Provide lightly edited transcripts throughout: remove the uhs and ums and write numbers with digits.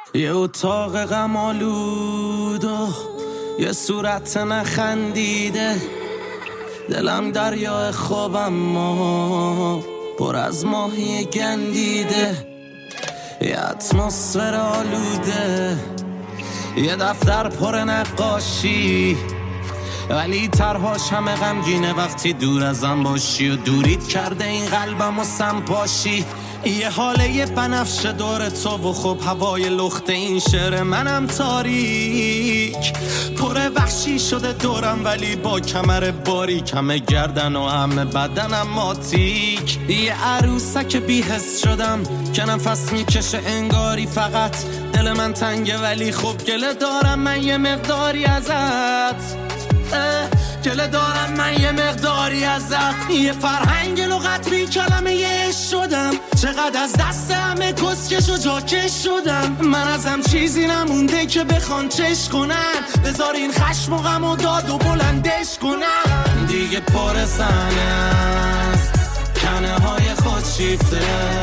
یه اتاق غم آلود و یه صورت نخندیده، دلم دریا خوابم ما پر از ماهی گندیده، یه اتمسفر آلوده، یه دفتر پر نقاشی، ولی طرحاش همه غمگینه وقتی دور ازم باشی و دوریت کرده این قلبم و سمپاشی. یه حاله یه بنفش دور تو و خب هوای لخت این شعر منم تاریک، پر وحشی شده دورم ولی با کمر باریک، همه گردن و همه بدنم ماتیک. یه عروسک بی‌حس شدم که نفس میکشه انگاری فقط دل من تنگه، ولی خب گله دارم من یه مقداری ازت، گله دارم من یه مقداری ازت. یه فرهنگ لغت بی کلمه یه شدم، چقدر از دست همه کسکش و جاکش شدم. من ازم چیزی نمونده که بخوان چش کنن، بذار این خشم و غم و داد و بلندش کنن. دیگه پر زنه است کنه های خود شیفته،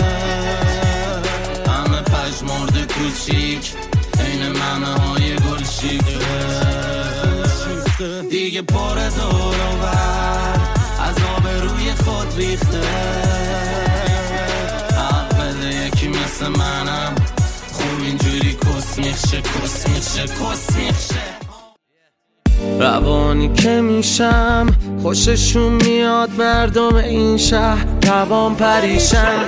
همه پژمرده کوچیک این ممه های گل شیفته. دیگه پر دور و بر از آبروی خود ریخته، حق بده یکی مثل منم خوب اینجوری کس میخشه. روانی که میشم خوششون میاد مردم این شهر روان پریشن،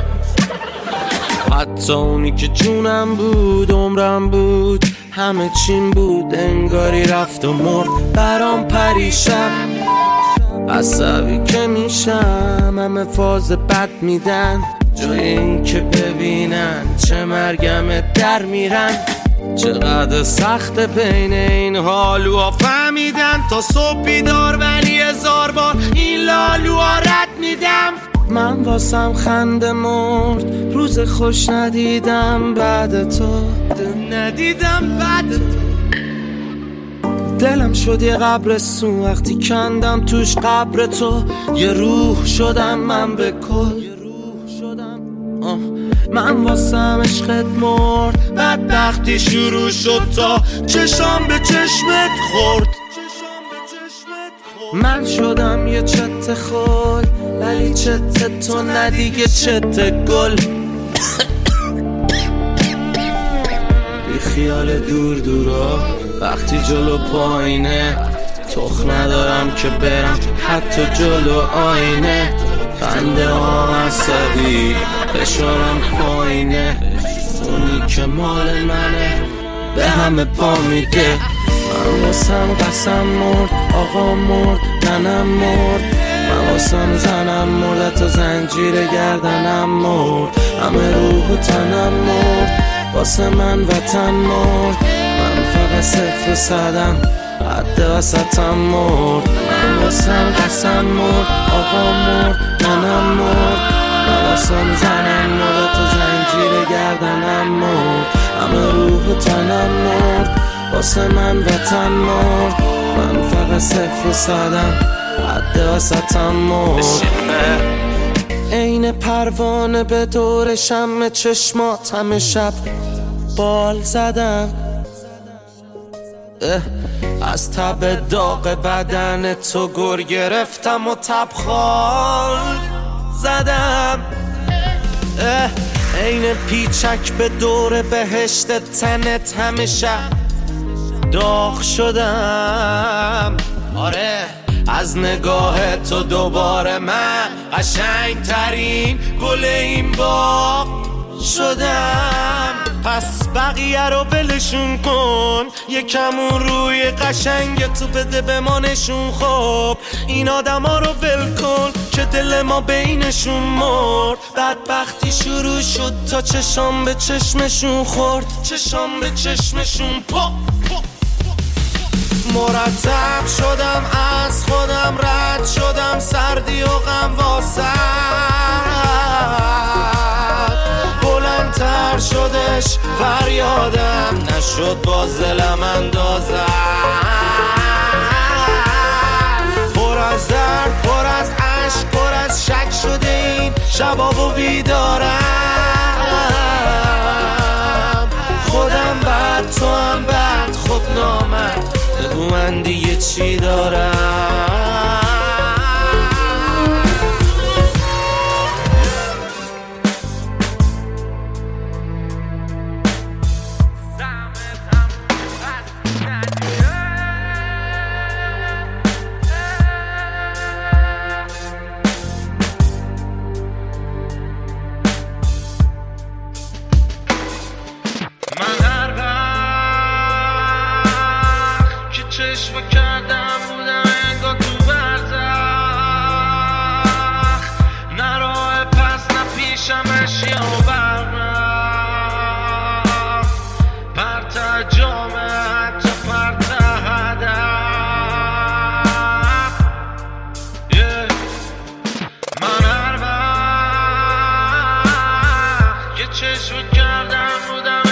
حتی اونی که جونم بود عمرم بود همه چیم بود انگاری رفت و مرد برام پریشم. عصبی که میشم همه فاز بد میدن، جای این که ببینن چه مرگم در میرن. چقدر سخت بین این حالوها فهمیدن، تا صبح بیدار ولی 1000 بار این لالوها رد میدم. من واسم خنده مرد روز خوش ندیدم بعد تو، دلم شد یه قبرستون وقتی کندم توش قبر تو. یه روح شدم من به کل، من واسم عشقت مرد، بدبختی شروع شد تا چشام به چشمت خورد. من شدم یه چت خل ولی چت تو ندیگه چت گل. بی خیال دور دورا وقتی جلو پایینه، تخم ندارم که برم حتی جلو آینه. خنده ها عصبی فشارم پایینه، اونی که مال منه به همه پا میده. من واسم قسم مرد آقا مرد ننم مرد، من واسم زنم مرد تا زنجیر گردنم مرد، همه روح و تنم مرد واسه من وطن مرد. من فقط 0 و 100م حد وسطم مرد، من واسم قسم مرد آقا مرد ننم مرد، من واسم زنم مرد تا زنجیر گردنم مرد، همه روح و تنم مرد واسه من وطن مرد. من فقط 0 و 100م حد وسطم مرد. عین پروانه به دور شمع چشمات همه شب بال زدم، از تب داغ بدن تو گر گرفتم و تبخال زدم. عین پیچک به دور بهشت تنت همه شب داغ شدم. آره از نگاه تو دوباره من قشنگ ترین گل این باغ شدم. پس بقیه رو ولشون کن، یکمون روی قشنگ تو بده به ما نشون. خب این آدم ها رو ول کن که دل ما بینشون مرد. بدبختی شروع شد تا چشام به چشمشون خورد، چشام به چشمشون مرتب شدم از خودم رد شدم، سردی و غم واسد بلندتر شدش فریادم، نشد باز دلم اندازم. پر از درد پر از عشق پر از شک شده این شباب و بیدارم. خودم من، بگو من دیگه چی دارم. چشم کردم بودم انگار تو برزخ، نه راه پس نه پیشم اشیا و برقم، پرت جامعه حتی پرت هدف. من هر وقت که چشم کردم بودم